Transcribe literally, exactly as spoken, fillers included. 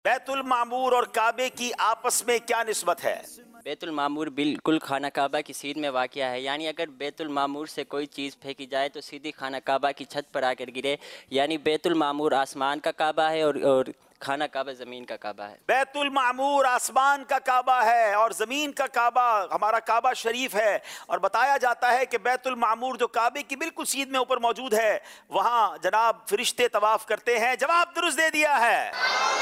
बैतुल मामूर और काबे की आपस में क्या निस्बत है? बैतुल मामूर बिल्कुल खाना काबा की सीध में वाक़या है, यानी अगर बैतुल मामूर से कोई चीज़ फेंकी जाए तो सीधी खाना काबा की छत पर आकर गिरे। यानी बैतुल मामूर आसमान का काबा है और, और खाना काबा ज़मीन का काबा है। बैतुल मामूर आसमान का काबा है और ज़मीन का काबा हमारा काबा शरीफ है। और बताया जाता है कि बैतुल मामूर जो काबे की बिल्कुल सीध में ऊपर मौजूद है, वहाँ जनाब फरिश्ते तवाफ़ करते हैं। जवाब दुरुस्त दे दिया है।